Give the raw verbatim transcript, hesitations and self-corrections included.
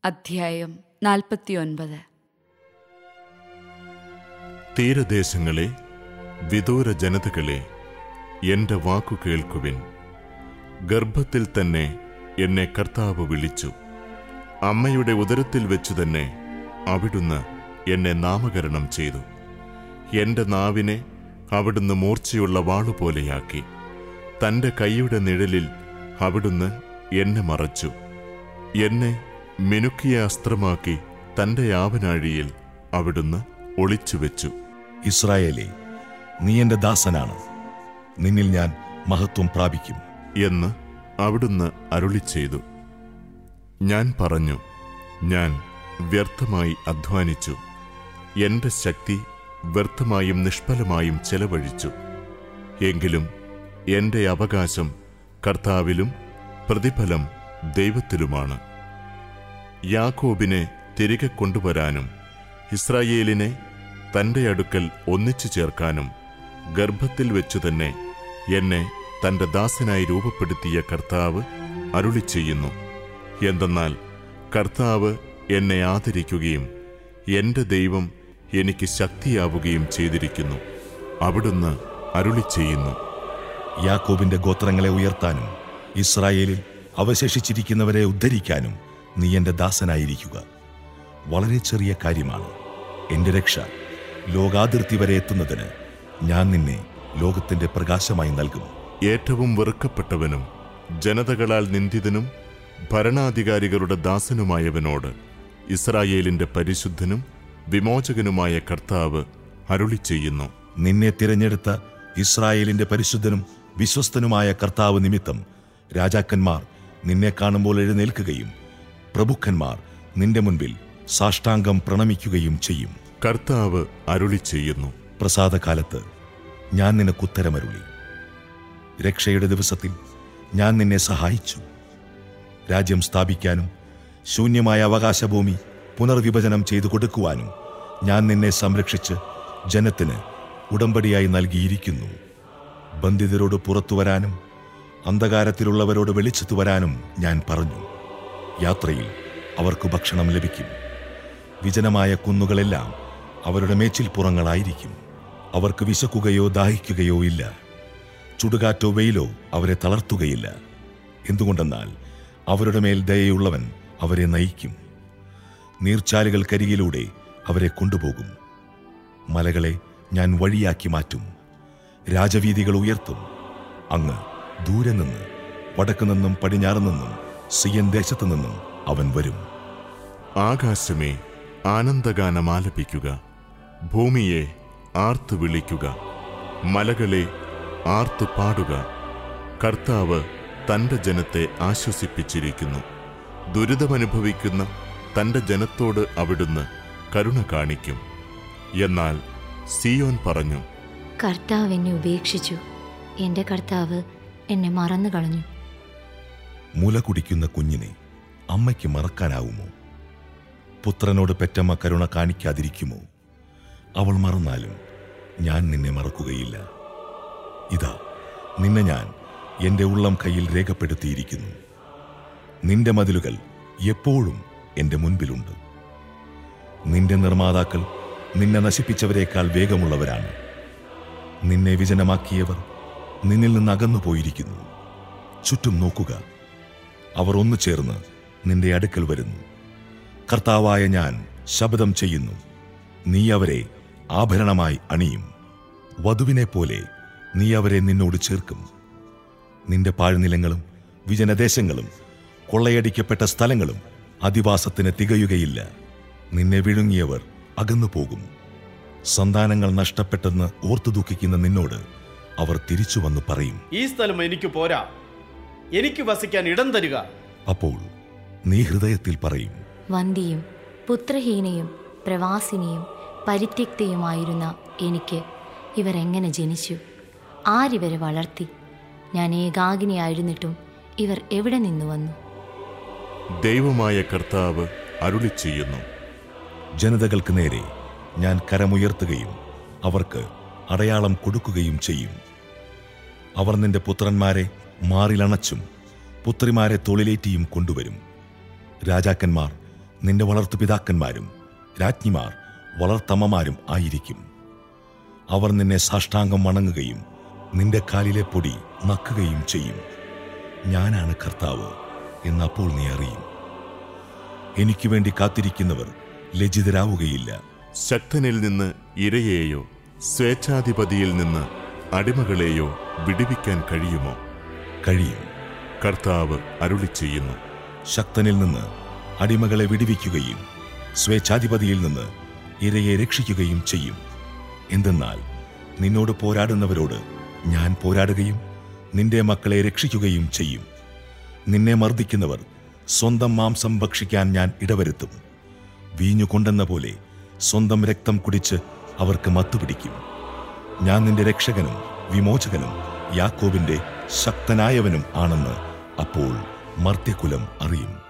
അധ്യായം നാൽപ്പത്തിയൊൻപത്. തീരദേശങ്ങളെ, വിദൂര ജനതകളെ, എന്റെ വാക്കു കേൾക്കുവിൻ. ഗർഭത്തിൽ തന്നെ എന്നെ കർത്താവ് വിളിച്ചു. അമ്മയുടെ ഉദരത്തിൽ വെച്ചു തന്നെ അവിടുന്ന് എന്നെ നാമകരണം ചെയ്തു. എന്റെ നാവിനെ അവിടുന്ന് മൂർച്ചയുള്ള വാളുപോലെയാക്കി. തന്റെ കൈയുടെ നിഴലിൽ അവിടുന്ന് എന്നെ മറച്ചു. എന്നെ മിനുക്കിയ അസ്ത്രമാക്കി തന്റെ ആവനാഴിയിൽ അവിടുന്ന് ഒളിച്ചുവെച്ചു. ഇസ്രായേലേ, നീ എന്റെ ദാസനാണ്, നിന്നിൽ ഞാൻ മഹത്വം പ്രാപിക്കും എന്ന് അവിടുന്ന് അരുളിച്ചെയ്തു. ഞാൻ പറഞ്ഞു, ഞാൻ വ്യർത്ഥമായി അധ്വാനിച്ചു. എന്റെ ശക്തി വ്യർത്ഥമായും നിഷ്ഫലമായും ചെലവഴിച്ചു. എങ്കിലും എന്റെ അവകാശം കർത്താവിലും പ്രതിഫലം ദൈവത്തിലുമാണ്. യാക്കോബിനെ തിരികെ കൊണ്ടുവരാനും ഇസ്രായേലിനെ തന്റെ അടുക്കൽ ഒന്നിച്ചു ചേർക്കാനും ഗർഭത്തിൽ വെച്ചു തന്നെ എന്നെ തന്റെ ദാസനായി രൂപപ്പെടുത്തിയ കർത്താവ് അരുളിച്ചെയ്യുന്നു. എന്തെന്നാൽ കർത്താവ് എന്നെ ആദരിക്കുകയും എന്റെ ദൈവം എനിക്ക് ശക്തിയാവുകയും ചെയ്തിരിക്കുന്നു. അവിടുന്ന് അരുളിച്ചെയ്യുന്നു, യാക്കോബിന്റെ ഗോത്രങ്ങളെ ഉയർത്താനും ഇസ്രായേലിൽ അവശേഷിച്ചിരിക്കുന്നവരെ ഉദ്ധരിക്കാനും നീ എന്റെ ദാസനായിരിക്കുക. വളരെ ചെറിയ കാര്യമാണ് എന്റെ രക്ഷ. ലോകാതിർത്തി വരെ എത്തുന്നതിന് ഞാൻ നിന്നെ ലോകത്തിന്റെ പ്രകാശമായി നൽകും. ഏറ്റവും വെറുക്കപ്പെട്ടവനും ജനതകളാൽ നിന്ദിതനും ഭരണാധികാരികളുടെ ദാസനുമായവനോട് ഇസ്രായേലിന്റെ പരിശുദ്ധനും വിമോചകനുമായ കർത്താവ് അരുളിച്ചെയ്യുന്നു. നിന്നെ തിരഞ്ഞെടുത്ത ഇസ്രായേലിന്റെ പരിശുദ്ധനും വിശ്വസ്തനുമായ കർത്താവ് നിമിത്തം രാജാക്കന്മാർ നിന്നെ കാണുമ്പോൾ എഴുന്നേൽക്കുകയും പ്രഭുക്കന്മാർ നിന്റെ മുൻപിൽ സാഷ്ടാംഗം പ്രണമിക്കുകയും ചെയ്യും. കർത്താവ് അരുളിച്ചെയ്യുന്നു, പ്രസാദകാലത്ത് ഞാൻ നിനക്കുത്തരമരുളി. രക്ഷയുടെ ദിവസത്തിൽ ഞാൻ നിന്നെ സഹായിച്ചു. രാജ്യം സ്ഥാപിക്കാനും ശൂന്യമായ അവകാശഭൂമി പുനർവിഭജനം ചെയ്തു കൊടുക്കുവാനും ഞാൻ നിന്നെ സംരക്ഷിച്ച് ജനത്തിന് ഉടമ്പടിയായി നൽകിയിരിക്കുന്നു. ബന്ധിതരോട് പുറത്തു വരാനും അന്ധകാരത്തിലുള്ളവരോട് വെളിച്ചത്തു വരാനും ഞാൻ പറഞ്ഞു. യാത്രയിൽ അവർക്ക് ഭക്ഷണം ലഭിക്കും. വിജനമായ കുന്നുകളെല്ലാം അവരുടെ മേച്ചിൽപ്പുറങ്ങളായിരിക്കും. അവർക്ക് വിശക്കുകയോ ദാഹിക്കുകയോ ഇല്ല. ചുടുകാറ്റോ വെയിലോ അവരെ തളർത്തുകയില്ല. എന്തുകൊണ്ടെന്നാൽ അവരുടെ മേൽ ദയയുള്ളവൻ അവരെ നയിക്കും. നീർച്ചാലുകൾക്കരികിലൂടെ അവരെ കൊണ്ടുപോകും. മലകളെ ഞാൻ വഴിയാക്കി മാറ്റും. രാജവീഥികൾ ഉയർത്തും. അങ്ങ് ദൂരെ നിന്ന്, വടക്കു നിന്നും പടിഞ്ഞാറ് നിന്നും സിയൻ ദേശത്തു നിന്നും അവൻ വരും. ആകാശമേ, ആനന്ദഗാനം ആലപിക്കുക. ഭൂമിയെ ആർത്തു വിളിക്കുക. മലകളെ ആർത്തു പാടുക. കർത്താവ് തന്റെ ജനത്തെ ആശ്വസിപ്പിച്ചിരിക്കുന്നു. ദുരിതമനുഭവിക്കുന്ന തന്റെ ജനത്തോട് അവിടുന്ന് കരുണ കാണിക്കും. എന്നാൽ സിയോൻ പറഞ്ഞു, കർത്താവ് എന്നെ ഉപേക്ഷിച്ചു, എന്റെ കർത്താവ് എന്നെ മറന്നു കളഞ്ഞു. മുല കുടിക്കുന്ന കുഞ്ഞിനെ അമ്മയ്ക്ക് മറക്കാനാവുമോ? പുത്രനോട് പെറ്റമ്മ കരുണ കാണിക്കാതിരിക്കുമോ? അവൾ മറന്നാലും ഞാൻ നിന്നെ മറക്കുകയില്ല. ഇതാ, നിന്നെ ഞാൻ എൻ്റെ ഉള്ളം കയ്യിൽ രേഖപ്പെടുത്തിയിരിക്കുന്നു. നിന്റെ മതിലുകൾ എപ്പോഴും എൻ്റെ മുൻപിലുണ്ട്. നിന്റെ നിർമ്മാതാക്കൾ നിന്നെ നശിപ്പിച്ചവരെക്കാൾ വേഗമുള്ളവരാണ്. നിന്നെ വിജനമാക്കിയവർ നിന്നിൽ നിന്ന് അകന്നുപോയിരിക്കുന്നു. ചുറ്റും നോക്കുക, അവർ ഒന്നു ചേർന്ന് നിന്റെ അടുക്കൽ വരുന്നു. കർത്താവായ ഞാൻ ശപഥം ചെയ്യുന്നു, നീ അവരെ ആഭരണമായി അണിയും. വധുവിനെ പോലെ നീ അവരെ നിന്നോട് ചേർക്കും. നിന്റെ പാഴ്നിലങ്ങളും വിജനദേശങ്ങളും കൊള്ളയടിക്കപ്പെട്ട സ്ഥലങ്ങളും അധിവാസത്തിന് തികയുകയില്ല. നിന്നെ വിഴുങ്ങിയവർ അകന്നുപോകും. സന്താനങ്ങൾ നഷ്ടപ്പെട്ടെന്ന് ഓർത്തു ദുഃഖിക്കുന്ന നിന്നോട് അവർ തിരിച്ചു വന്ന് പറയും, ഈ സ്ഥലം എനിക്ക് പോരാ, എനിക്ക് വസിക്കാൻ ഇടം തരിക. അപ്പോൾ നീ ഹൃദയത്തിൽ പറയും, വന്ധിയും പുത്രഹീനയും പ്രവാസിനിയും പരിത്യക്തയുമായിരുന്ന എനിക്ക് ഇവർ എങ്ങനെ ജനിച്ചു? ആരിവരെ വളർത്തി? ഞാൻ ഏകാകിനിയായിരുന്നിട്ടും ഇവർ എവിടെ നിന്നു വന്നു? ദൈവമായ കർത്താവ് അരുളിച്ചെയ്യുന്നു, ജനതകൾക്ക് നേരെ ഞാൻ കരമുയർത്തുകയും അവർക്ക് അടയാളം കൊടുക്കുകയും ചെയ്യും. അവർ നിന്റെ പുത്രന്മാരെ മാറിലണച്ചും പുത്രിമാരെ തൊഴിലേറ്റിയും കൊണ്ടുവരും. രാജാക്കന്മാർ നിന്റെ വളർത്തുപിതാക്കന്മാരും രാജ്ഞിമാർ വളർത്തമ്മമാരും ആയിരിക്കും. അവർ നിന്നെ സാഷ്ടാംഗം വണങ്ങുകയും നിന്റെ കാലിലെ പൊടി നക്കുകയും ചെയ്യും. ഞാനാണ് കർത്താവ് എന്നപ്പോൾ നീ അറിയും. എനിക്ക് വേണ്ടി കാത്തിരിക്കുന്നവർ ലജ്ജിതരാവുകയില്ല. ശക്തനിൽ നിന്ന് ഇരയെയോ സ്വേച്ഛാധിപതിയിൽ നിന്ന് അടിമകളെയോ വിടുവിക്കാൻ കഴിയുമോ? കഴിയും. കർത്താവ് അരുളിച്ചെയ്യുന്നു. ശക്തനിൽ നിന്ന് അടിമകളെ വിടുവിക്കുകയും സ്വേച്ഛാധിപതിയിൽ നിന്ന് ഇരയെ രക്ഷിക്കുകയും ചെയ്യും. എന്തെന്നാൽ നിന്നോട് പോരാടുന്നവരോട് ഞാൻ പോരാടുകയും നിന്റെ മക്കളെ രക്ഷിക്കുകയും ചെയ്യും. നിന്നെ മർദ്ദിക്കുന്നവർ സ്വന്തം മാംസം ഭക്ഷിക്കാൻ ഞാൻ ഇടവരുത്തും. വീഞ്ഞു കൊണ്ടെന്ന പോലെ സ്വന്തം രക്തം കുടിച്ച് അവർക്ക് മത്തുപിടിക്കും. ഞാൻ നിന്റെ രക്ഷകനും വിമോചകനും യാക്കോബിന്റെ ശക്തനായവനും ആണെന്ന് അപ്പോൾ മർത്യകുലം അറിയും.